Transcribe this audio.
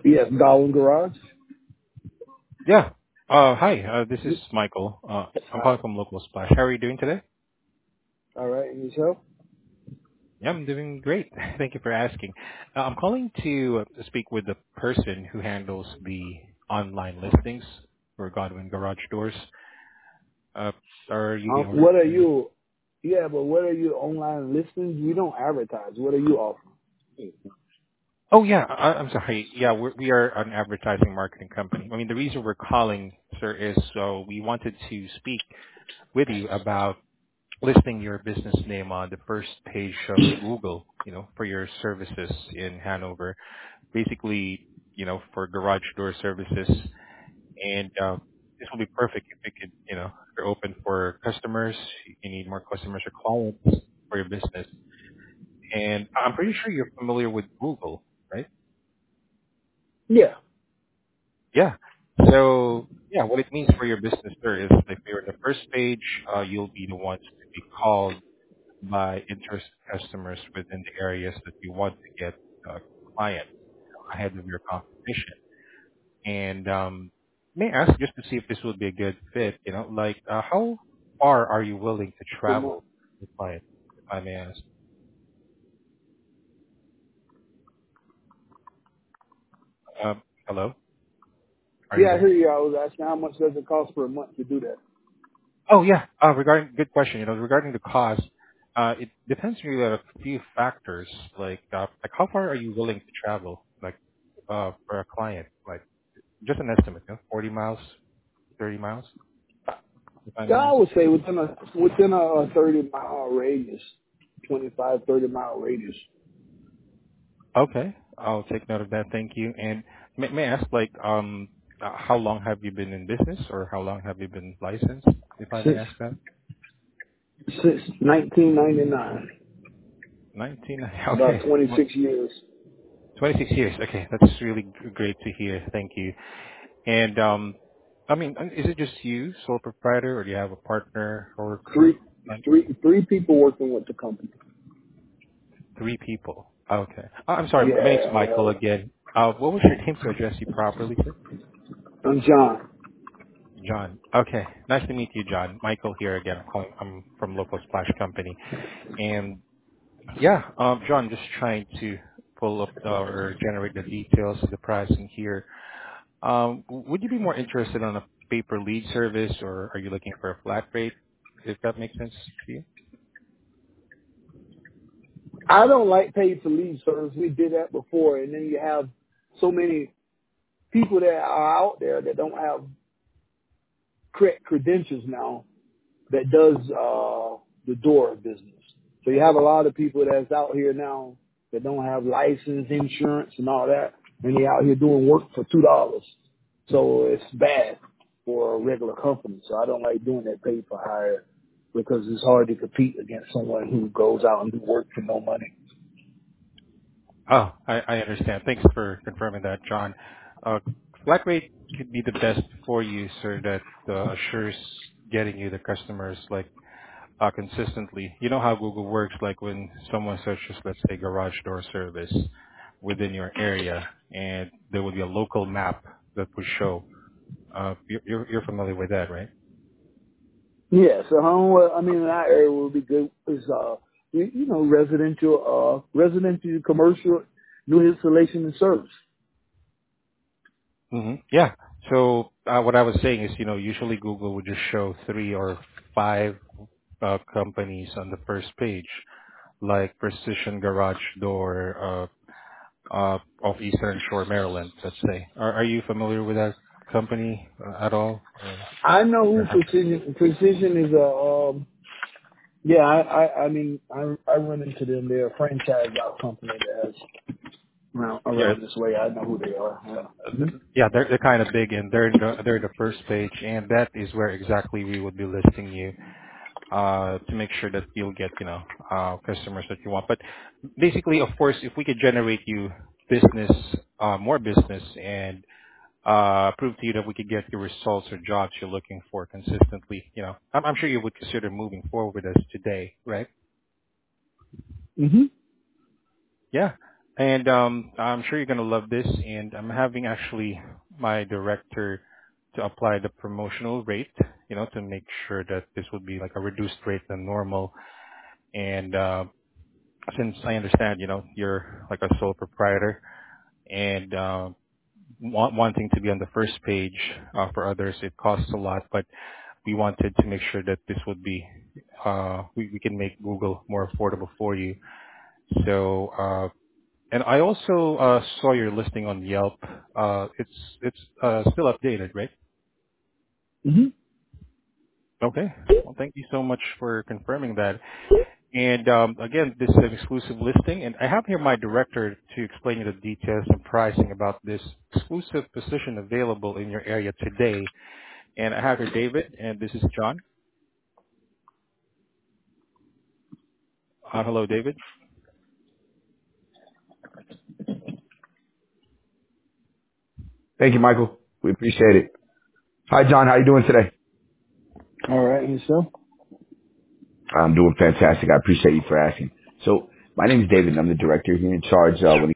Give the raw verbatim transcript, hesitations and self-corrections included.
Yes, Darwin Garage. Yeah. Uh, hi, uh, this is Yes. Michael. Uh, I'm Hi. calling from Local Splash. How are you doing today? All right, and yourself? Yeah, I'm doing great. Thank you for asking. Uh, I'm calling to uh, speak with the person who handles the online listings for Godwin Garage Doors. Uh, are you the Um, owner? what are Or you- you? Yeah, but what are you online listings? We don't advertise. What are you offering? Oh, yeah. I, I'm sorry. Yeah, we're, we are an advertising marketing company. I mean, the reason we're calling, sir, is so we wanted to speak with you about listing your business name on the first page of Google, you know, for your services in Hanover. Basically, you know, for garage door services. And uh, this will be perfect if you could, you know, if you're open for customers, you need more customers or clients for your business. And I'm pretty sure you're familiar with Google, right? Yeah. Yeah. So, yeah, what it means for your business there is if you're on the first page, uh, you'll be the ones to be called by interested customers within the areas that you want to get uh, clients ahead of your competition. And um, may I ask just to see if this would be a good fit, you know, like uh, how far are you willing to Good morning. travel with clients, if I may ask? Um, hello, are you Yeah, I hear there? you. I was asking how much does it cost per month to do that? Oh yeah, uh, regarding good question. You know, regarding the cost, uh, it depends really on a few factors. Like, uh, like how far are you willing to travel, like, uh, for a client? Like, just an estimate, you know, forty miles, thirty miles, if I Yeah, may I ask. would say within a within a thirty mile radius, twenty five thirty mile radius. Okay, I'll take note of that. Thank you. And may, may I ask, like, um, uh, how long have you been in business, or how long have you been licensed, if I may Since ask that? since nineteen ninety nine, nineteen. about Okay, twenty well, six years. twenty-six years. Okay, that's really g- great to hear. Thank you. And um, I mean, uh, is it just you, sole proprietor, or do you have a partner or crew? Three Like three three people working with the company. three people. Okay. Uh, I'm sorry. My name's Yeah, Michael yeah. again. Uh, what was your name to address you properly, sir? I'm John. John. Okay. Nice to meet you, John. Michael here again. I'm calling, I'm from Local Splash Company. And yeah, um, John, just trying to pull up the, or generate the details of the pricing here. Um, w- would you be more interested on a paper lead service, or are you looking for a flat rate? If that makes sense to you? I don't like paid to leave service. We did that before, and then you have so many people that are out there that don't have correct credentials now that does uh, the door business. So you have a lot of people that's out here now that don't have license, insurance, and all that, and they out here doing work for two dollars. So it's bad for a regular company. So I don't like doing that pay for hire because it's hard to compete against someone who goes out and do work for no money. Oh, I, I understand. Thanks for confirming that, John. Uh, flat rate could be the best for you, sir, that uh, assures getting you the customers like uh, consistently. You know how Google works, like when someone searches, let's say, garage door service within your area, and there would be a local map that would show. Uh, you're, you're you're familiar with that, right? Yeah, so home, well, I mean, in our area would be good is, uh, you, you know, residential, uh, residential, commercial, new installation and service. hmm Yeah. So uh, what I was saying is, you know, usually Google would just show three or five uh, companies on the first page, like Precision Garage Door uh, uh, of Eastern Shore, Maryland, let's say. Are, are you familiar with that company uh, at all? Or, I know or who have, Precision, Precision is a, um, yeah, I, I, I mean, I, I run into them. They're a franchise out company that has around, yeah, around this way. I know who they are. Yeah. Mhm. yeah, they're they're kind of big, and they're in the, they're the first page, and that is where exactly we would be listing you uh, to make sure that you'll get, you know, uh, customers that you want. But basically, of course, if we could generate you business, uh, more business, and uh, prove to you that we could get your results or jobs you're looking for consistently, you know, I'm, I'm sure you would consider moving forward with us today, right? Mhm. Yeah. And um, I'm sure you're going to love this. And I'm having actually my director to apply the promotional rate, you know, to make sure that this would be like a reduced rate than normal. And uh, since I understand, you know, you're like a sole proprietor and uh, want, wanting to be on the first page uh, for others, it costs a lot. But we wanted to make sure that this would be, uh, we, we can make Google more affordable for you. So, uh, and I also uh, saw your listing on Yelp. Uh, it's it's uh, still updated, right? hmm Okay. Well, thank you so much for confirming that. And um, again, this is an exclusive listing, and I have here my director to explain you the details and pricing about this exclusive position available in your area today. And I have here David, and this is John. Uh, hello, David. Thank you, Michael. We appreciate it. Hi, John. How you doing today? All right, and yourself? I'm doing fantastic. I appreciate you for asking. So my name is David, and I'm the director here in charge uh, when